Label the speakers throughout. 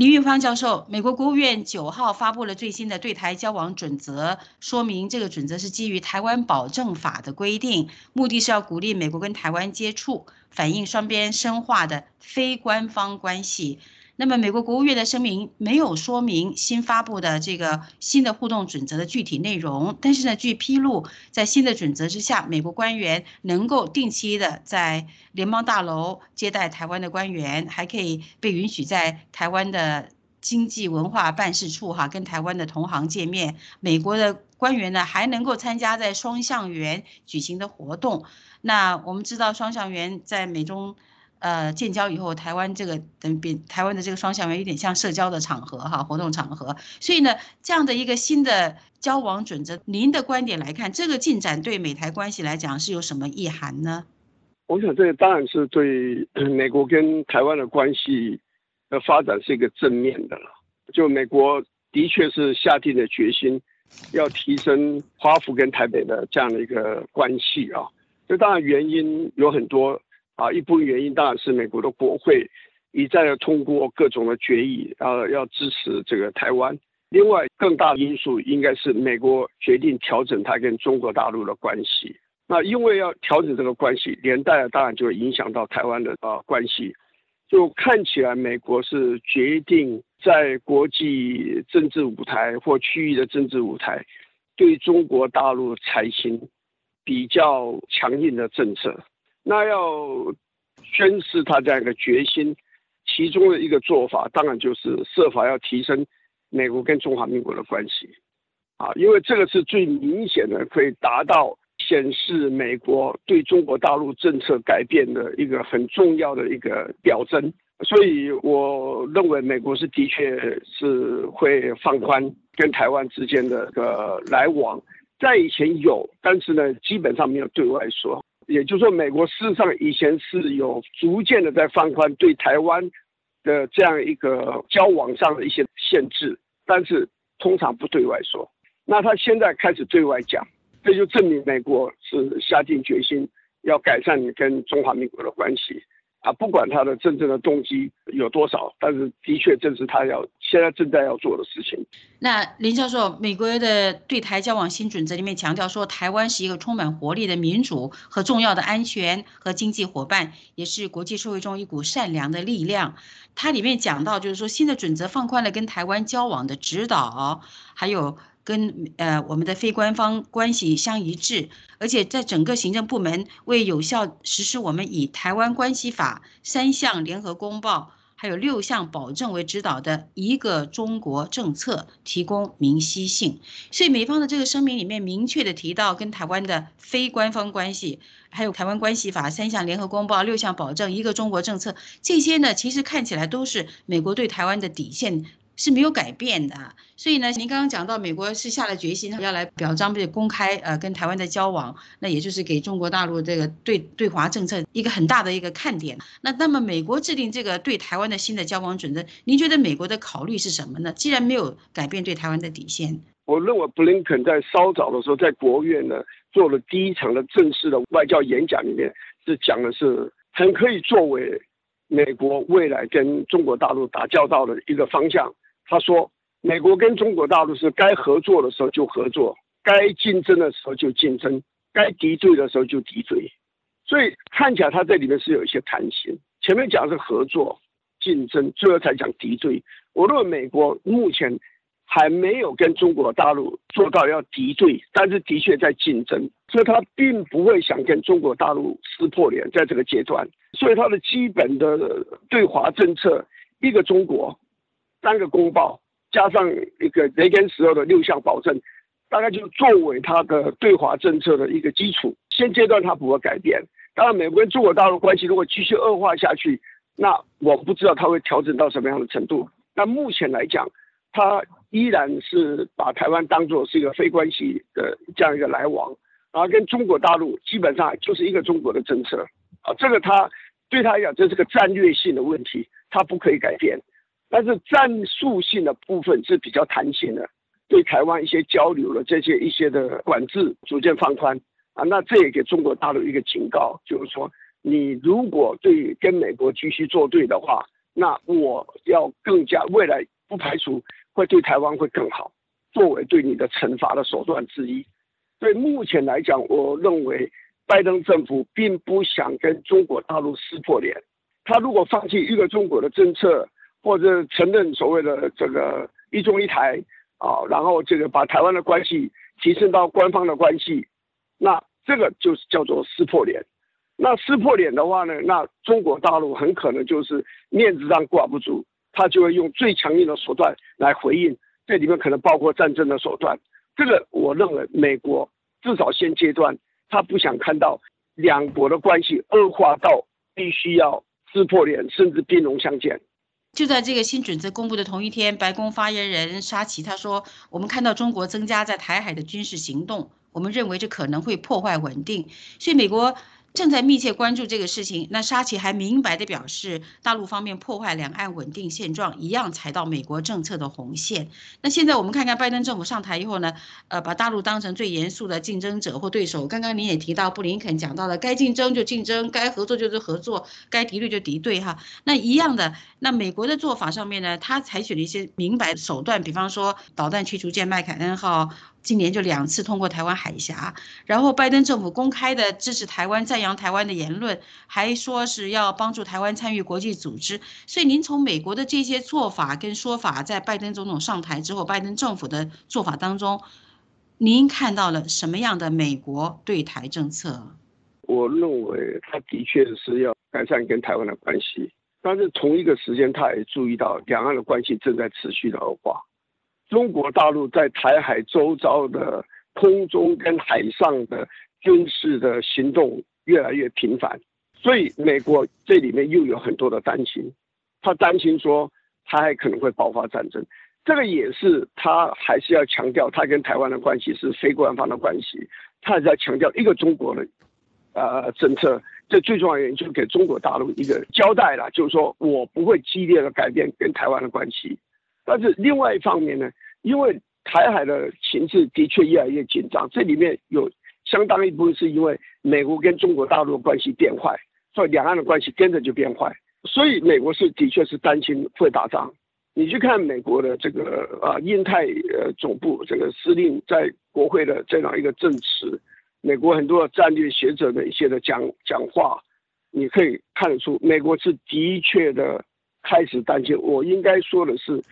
Speaker 1: 林玉芳教授，美国国务院9号发布了最新的对台交往准则，说明这个准则是基于《台湾保证法》的规定，目的是要鼓励美国跟台湾接触，反映双边深化的非官方关系。那么，美国国务院的声明没有说明新发布的这个新的互动准则的具体内容，但是呢，据披露，在新的准则之下，美国官员能够定期的在联邦大楼接待台湾的官员，还可以被允许在台湾的经济文化办事处跟台湾的同行见面。美国的官员呢还能够参加在双向园举行的活动。那我们知道双向园在美中建交以后，台湾这个等比台湾的这个双向园有点像社交的场合活动场合。所以呢，这样的一个新的交往准则，您的观点来看，这个进展对美台关系来讲是有什么意涵呢？
Speaker 2: 我想这个当然是对美国跟台湾的关系的发展是一个正面的了。就美国的确是下定了决心，要提升华府跟台北的这样的一个关系啊。这当然原因有很多啊，一部分原因当然是美国的国会一再的通过各种的决议，要支持这个台湾。另外更大的因素应该是美国决定调整它跟中国大陆的关系。那因为要调整这个关系，连带的当然就会影响到台湾的关系。就看起来美国是决定在国际政治舞台或区域的政治舞台对中国大陆采行比较强硬的政策。那要宣示他这样一个决心，其中的一个做法当然就是设法要提升美国跟中华民国的关系啊，因为这个是最明显的可以达到显示美国对中国大陆政策改变的一个很重要的一个表征。所以我认为美国是的确是会放宽跟台湾之间的来往，在以前有，但是呢基本上没有对外说。也就是说美国事实上以前是有逐渐的在放宽对台湾的这样一个交往上的一些限制，但是通常不对外说。那他现在开始对外讲，这就证明美国是下定决心要改善跟中华民国的关系啊，不管他的真正的动机有多少，但是的确这是他现在正在要做的事情。
Speaker 1: 那林教授，美国的对台交往新准则里面强调说，台湾是一个充满活力的民主和重要的安全和经济伙伴，也是国际社会中一股善良的力量。它里面讲到，就是说新的准则放宽了跟台湾交往的指导，还有跟我们的非官方关系相一致，而且在整个行政部门为有效实施我们以台湾关系法3项联合公报还有6项保证为指导的一个中国政策提供明晰性。所以美方的这个声明里面明确的提到跟台湾的非官方关系，还有台湾关系法3项联合公报6项保证一个中国政策，这些呢其实看起来都是美国对台湾的底线是没有改变的。所以呢，您刚刚讲到美国是下了决心要来表彰公开跟台湾的交往，那也就是给中国大陆这个对华政策一个很大的一个看点。那么美国制定这个对台湾的新的交往准则，您觉得美国的考虑是什么呢？既然没有改变对台湾的底线，
Speaker 2: 我认为布林肯在稍早的时候在国务院呢做了第一场的正式的外交演讲，里面是讲的是很可以作为美国未来跟中国大陆打交道的一个方向。他说美国跟中国大陆是该合作的时候就合作，该竞争的时候就竞争，该敌对的时候就敌对。所以看起来他这里面是有一些弹性，前面讲的是合作竞争，最后才讲敌对。我认为美国目前还没有跟中国大陆做到要敌对，但是的确在竞争，所以他并不会想跟中国大陆撕破脸，在这个阶段。所以他的基本的对华政策，一个中国，3个公报，加上一个雷根时候的6项保证，大概就作为他的对华政策的一个基础。现阶段他不会改变。当然美国跟中国大陆关系如果继续恶化下去，那我不知道他会调整到什么样的程度。那目前来讲，他依然是把台湾当作是一个非关系的这样一个来往，然后跟中国大陆基本上就是一个中国的政策啊，这个对他来讲这是个战略性的问题，他不可以改变。但是战术性的部分是比较弹性的，对台湾一些交流的一些的管制逐渐放宽啊，那这也给中国大陆一个警告，就是说你如果跟美国继续作对的话， 那我要更加未来不排除会对台湾会更好，作为对你的惩罚的手段之一。所以目前来讲，我认为拜登政府并不想跟中国大陆撕破脸。他如果放弃一个中国的政策，或者承认所谓的这个一中一台然后这个把台湾的关系提升到官方的关系，那这个就是叫做撕破脸。那撕破脸的话呢，那中国大陆很可能就是面子上挂不住，他就会用最强硬的手段来回应，这里面可能包括战争的手段。这个我认为美国至少现阶段他不想看到两国的关系恶化到必须要撕破脸，甚至兵戎相见。
Speaker 1: 就在这个新准则公布的同一天，白宫发言人沙奇他说：“我们看到中国增加在台海的军事行动，我们认为这可能会破坏稳定，所以美国正在密切关注这个事情。”那沙奇还明白地表示，大陆方面破坏两岸稳定现状，一样踩到美国政策的红线。那现在我们看看拜登政府上台以后呢，把大陆当成最严肃的竞争者或对手。刚刚您也提到，布林肯讲到了，该竞争就竞争，该合作就是合作，该敌对就敌对哈。那一样的，那美国的做法上面呢，他采取了一些明白手段，比方说导弹驱逐舰麦凯恩号。今年就2次通过台湾海峡，然后拜登政府公开的支持台湾、赞扬台湾的言论，还说是要帮助台湾参与国际组织。所以您从美国的这些做法跟说法，在拜登总统上台之后，拜登政府的做法当中，您看到了什么样的美国对台政策？
Speaker 2: 我认为他的确是要改善跟台湾的关系，但是同一个时间，他也注意到两岸的关系正在持续的恶化。中国大陆在台海周遭的空中跟海上的军事的行动越来越频繁，所以美国这里面又有很多的担心，他担心说台海可能会爆发战争，这个也是他还是要强调他跟台湾的关系是非官方的关系，他还是要强调一个中国的政策。这最重要的原因就是给中国大陆一个交代了，就是说我不会激烈的改变跟台湾的关系。但是另外一方面呢，因为台海的情势的确越来越紧张，这里面有相当一部分是因为美国跟中国大陆的关系变坏，所以两岸的关系跟着就变坏，所以美国的确是担心会打仗。你去看美国的这个印太总部这个司令在国会的这样一个证词，美国很多的战略学者的一些的讲话，你可以看得出美国是的确的开始担心。我应该说的是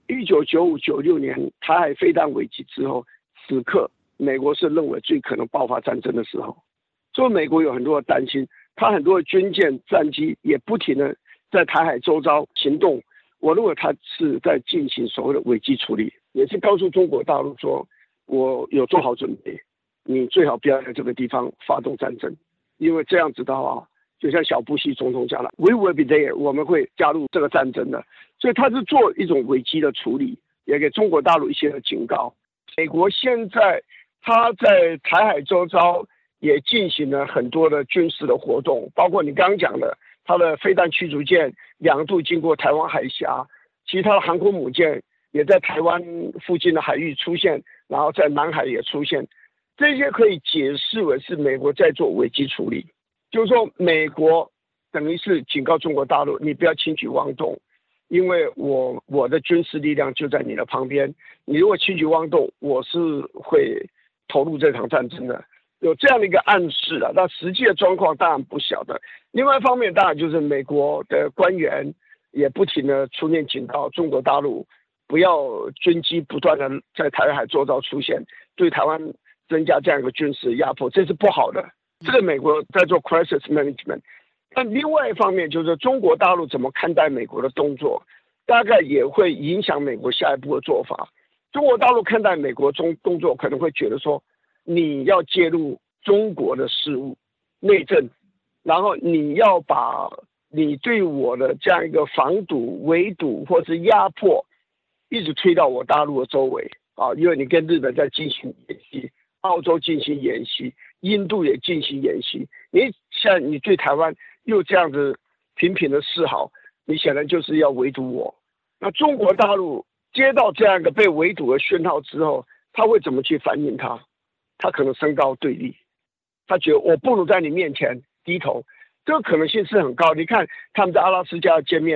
Speaker 2: 1995、96年台海飞弹危机之后，此刻美国是认为最可能爆发战争的时候，所以美国有很多的担心，他很多的军舰战机也不停的在台海周遭行动。我认为他是在进行所谓的危机处理，也是告诉中国大陆说，我有做好准备，你最好不要在这个地方发动战争，因为这样子的话，就像小布希总统讲了 ，We will be there， 我们会加入这个战争的。所以他是做一种危机的处理，也给中国大陆一些的警告。美国现在他在台海周遭也进行了很多的军事的活动，包括你刚刚讲的，他的飞弹驱逐舰2度经过台湾海峡，其他的航空母舰也在台湾附近的海域出现，然后在南海也出现。这些可以解释为是美国在做危机处理，就是说美国等于是警告中国大陆，你不要轻举妄动，因为我的军事力量就在你的旁边，你如果轻举妄动，我是会投入这场战争的，有这样的一个暗示啊。那实际的状况当然不晓得。另外一方面，当然就是美国的官员也不停的出面警告中国大陆，不要军机不断的在台海周遭出现，对台湾增加这样一个军事压迫，这是不好的。这个美国在做 crisis management。但另外一方面就是中国大陆怎么看待美国的动作，大概也会影响美国下一步的做法。中国大陆看待美国动作可能会觉得说，你要介入中国的事务内政，然后你要把你对我的这样一个防堵、围堵或是压迫一直推到我大陆的周围啊，因为你跟日本在进行演习，澳洲进行演习，印度也进行演习，你对台湾又这样子频频的示好，你显然就是要围堵我。那中国大陆接到这样一个被围堵的讯号之后，他会怎么去反应他？他可能升高对立，他觉得我不如在你面前低头，这个可能性是很高。你看他们在阿拉斯加见面，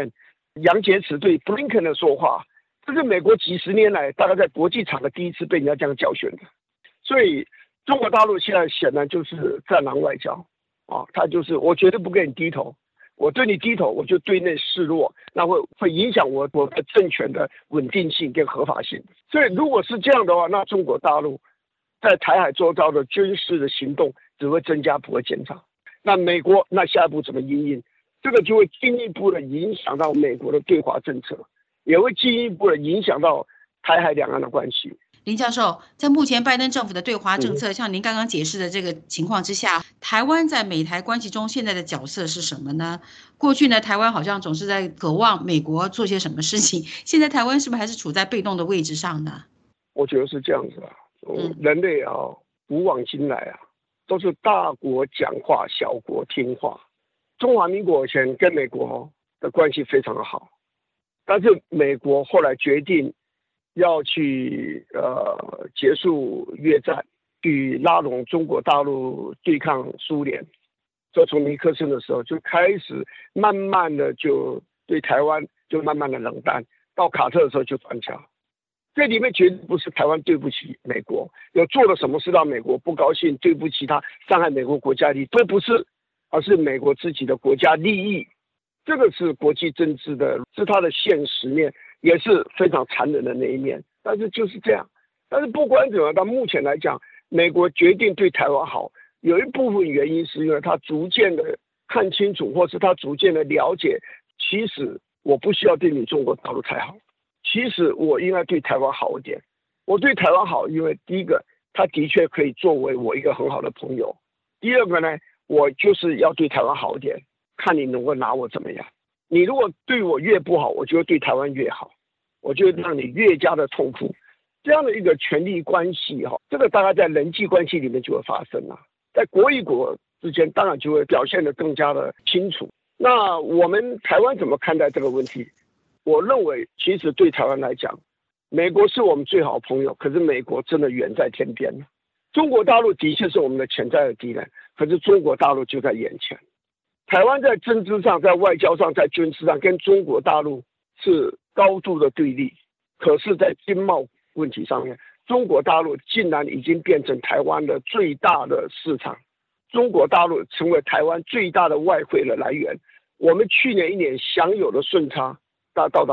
Speaker 2: 杨洁篪对布林肯的说话，这是美国几十年来大概在国际场的第一次被人家这样教训的。所以中国大陆现在显然就是战狼外交啊，他就是我绝对不给你低头，我对你低头我就对内示弱，那会影响我的政权的稳定性跟合法性。所以如果是这样的话，那中国大陆在台海周遭的军事的行动只会增加不会减少。那美国那下一步怎么因应？这个就会进一步的影响到美国的对华政策，也会进一步的影响到台海两岸的关系。
Speaker 1: 林教授，在目前拜登政府的对华政策，像您刚刚解释的这个情况之下，台湾在美台关系中现在的角色是什么呢？过去呢，台湾好像总是在渴望美国做些什么事情，现在台湾是不是还是处在被动的位置上呢？
Speaker 2: 我觉得是这样子啊，人类啊，古往今来啊，都是大国讲话，小国听话。中华民国以前跟美国的关系非常的好，但是美国后来决定要去结束越战，去拉拢中国大陆对抗苏联，就从尼克森的时候就开始慢慢的就对台湾就慢慢的冷淡，到卡特的时候就转强。这里面绝对不是台湾对不起美国，有做了什么事让美国不高兴，对不起他，伤害美国国家利益，都不是，而是美国自己的国家利益。这个是国际政治的，是它的现实面，也是非常残忍的那一面。但是就是这样。但是不管怎么样，到目前来讲，美国决定对台湾好，有一部分原因是因为他逐渐的看清楚，或是他逐渐的了解，其实我不需要对你中国大陆太好，其实我应该对台湾好一点。我对台湾好，因为第一个，他的确可以作为我一个很好的朋友；第二个呢，我就是要对台湾好一点，看你能够拿我怎么样。你如果对我越不好，我就会对台湾越好，我就会让你越加的痛苦。这样的一个权力关系这个大概在人际关系里面就会发生了，在国与国之间当然就会表现得更加的清楚。那我们台湾怎么看待这个问题？我认为其实对台湾来讲，美国是我们最好的朋友，可是美国真的远在天边。中国大陆的确是我们的潜在的敌人，可是中国大陆就在眼前。台湾在政治上、在外交上、在军事上跟中国大陆是高度的对立，可是在经贸问题上面，中国大陆竟然已经变成台湾的最大的市场，中国大陆成为台湾最大的外汇的来源。我们去年一年享有的顺差到达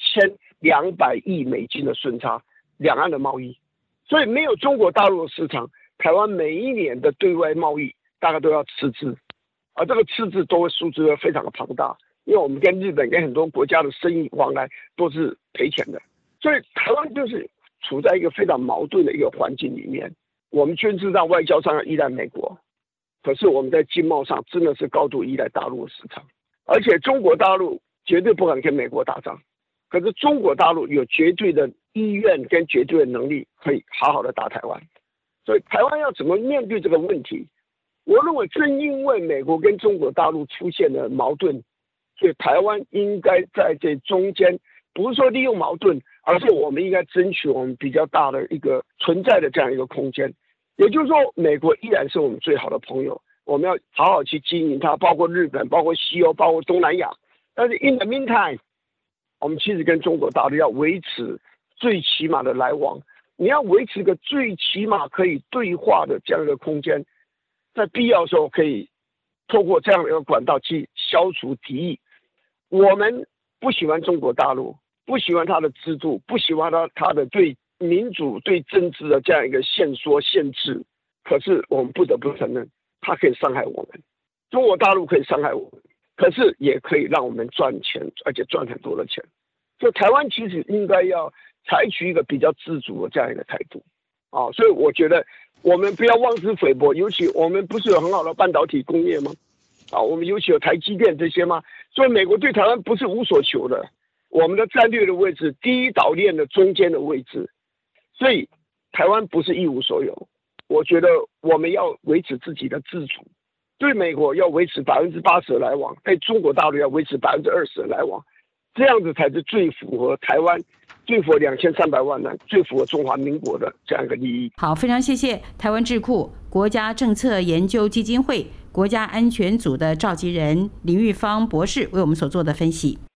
Speaker 2: 1200亿美金的顺差，两岸的贸易。所以没有中国大陆的市场，台湾每一年的对外贸易大概都要赤字，而这个赤字都会数字非常的庞大，因为我们跟日本跟很多国家的生意往来都是赔钱的。所以台湾就是处在一个非常矛盾的一个环境里面，我们军事上、外交上要依赖美国，可是我们在经贸上真的是高度依赖大陆的市场，而且中国大陆绝对不敢跟美国打仗，可是中国大陆有绝对的意愿跟绝对的能力可以好好的打台湾。所以台湾要怎么面对这个问题？我认为正因为美国跟中国大陆出现了矛盾，所以台湾应该在这中间，不是说利用矛盾，而是我们应该争取我们比较大的一个存在的这样一个空间。也就是说，美国依然是我们最好的朋友，我们要好好去经营它，包括日本，包括西欧，包括东南亚。但是 in the meantime， 我们其实跟中国大陆要维持最起码的来往，你要维持一个最起码可以对话的这样一个空间，在必要的时候可以透过这样的一个管道去消除敌意。我们不喜欢中国大陆，不喜欢他的制度，不喜欢他的对民主、对政治的这样一个限缩、限制。可是我们不得不承认，他可以伤害我们。中国大陆可以伤害我们，可是也可以让我们赚钱，而且赚很多的钱。所以台湾其实应该要采取一个比较自主的这样一个态度所以我觉得我们不要妄自菲薄，尤其我们不是有很好的半导体工业吗？我们尤其有台积电这些吗？所以美国对台湾不是无所求的，我们的战略的位置，第一岛链的中间的位置，所以台湾不是一无所有。我觉得我们要维持自己的自主，对美国要维持80%的来往，对中国大陆要维持20%的来往，这样子才是最符合台湾、最符合2300万人、最符合中华民国的这样一个利益。
Speaker 1: 好，非常谢谢台湾智库国家政策研究基金会国家安全组的召集人林玉芳博士为我们所做的分析。